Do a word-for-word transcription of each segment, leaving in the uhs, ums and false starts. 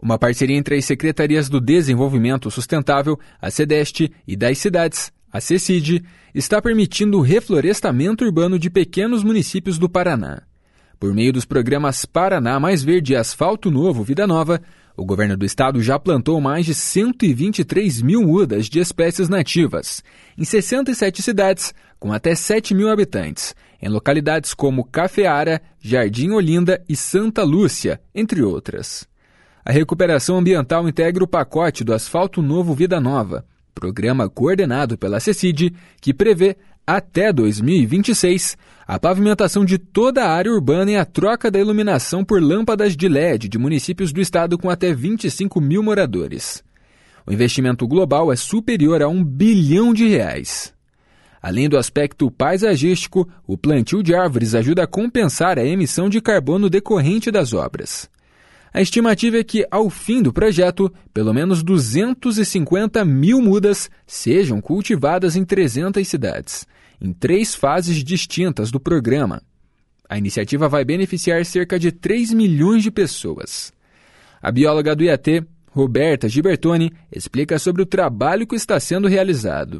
Uma parceria entre as Secretarias do Desenvolvimento Sustentável, a SEDEST, e das cidades, a CECID, está permitindo o reflorestamento urbano de pequenos municípios do Paraná. Por meio dos programas Paraná Mais Verde e Asfalto Novo Vida Nova, o governo do estado já plantou mais de cento e vinte e três mil mudas de espécies nativas, em sessenta e sete cidades, com até sete mil habitantes, em localidades como Cafeara, Jardim Olinda e Santa Lúcia, entre outras. A recuperação ambiental integra o pacote do Asfalto Novo Vida Nova, programa coordenado pela CECID, que prevê, até dois mil e vinte e seis, a pavimentação de toda a área urbana e a troca da iluminação por lâmpadas de L E D de municípios do estado com até vinte e cinco mil moradores. O investimento global é superior a um bilhão de reais. Além do aspecto paisagístico, o plantio de árvores ajuda a compensar a emissão de carbono decorrente das obras. A estimativa é que, ao fim do projeto, pelo menos duzentas e cinquenta mil mudas sejam cultivadas em trezentas cidades, em três fases distintas do programa. A iniciativa vai beneficiar cerca de três milhões de pessoas. A bióloga do I A T, Roberta Gibertoni, explica sobre o trabalho que está sendo realizado.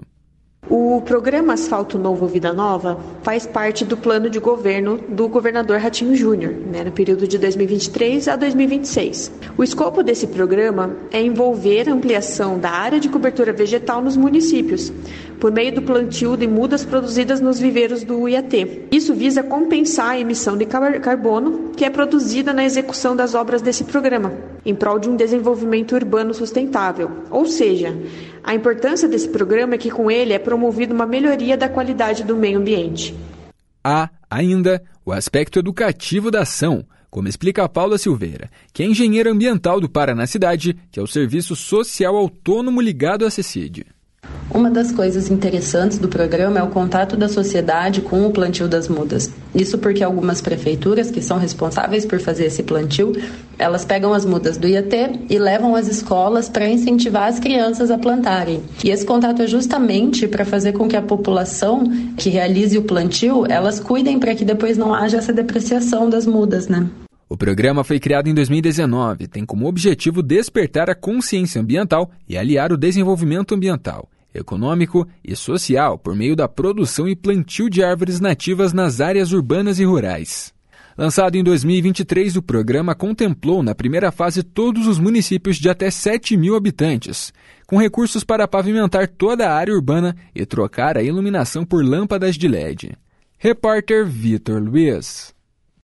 O programa Asfalto Novo Vida Nova faz parte do plano de governo do governador Ratinho Júnior, né, no período de dois mil e vinte e três a dois mil e vinte e seis. O escopo desse programa é envolver a ampliação da área de cobertura vegetal nos municípios, por meio do plantio de mudas produzidas nos viveiros do I A T. Isso visa compensar a emissão de carbono que é produzida na execução das obras desse programa, em prol de um desenvolvimento urbano sustentável. Ou seja, a importância desse programa é que com ele é promovida uma melhoria da qualidade do meio ambiente. Há, ainda, o aspecto educativo da ação, como explica a Paula Silveira, que é engenheira ambiental do Paraná Cidade, que é o serviço social autônomo ligado à CECID. Uma das coisas interessantes do programa é o contato da sociedade com o plantio das mudas. Isso porque algumas prefeituras que são responsáveis por fazer esse plantio, elas pegam as mudas do I A T e levam às escolas para incentivar as crianças a plantarem. E esse contato é justamente para fazer com que a população que realize o plantio, elas cuidem para que depois não haja essa depreciação das mudas, né? O programa foi criado em dois mil e dezenove, tem como objetivo despertar a consciência ambiental e aliar o desenvolvimento ambiental, econômico e social por meio da produção e plantio de árvores nativas nas áreas urbanas e rurais. Lançado em dois mil e vinte e três, o programa contemplou na primeira fase todos os municípios de até sete mil habitantes, com recursos para pavimentar toda a área urbana e trocar a iluminação por lâmpadas de L E D. Repórter Vitor Luiz.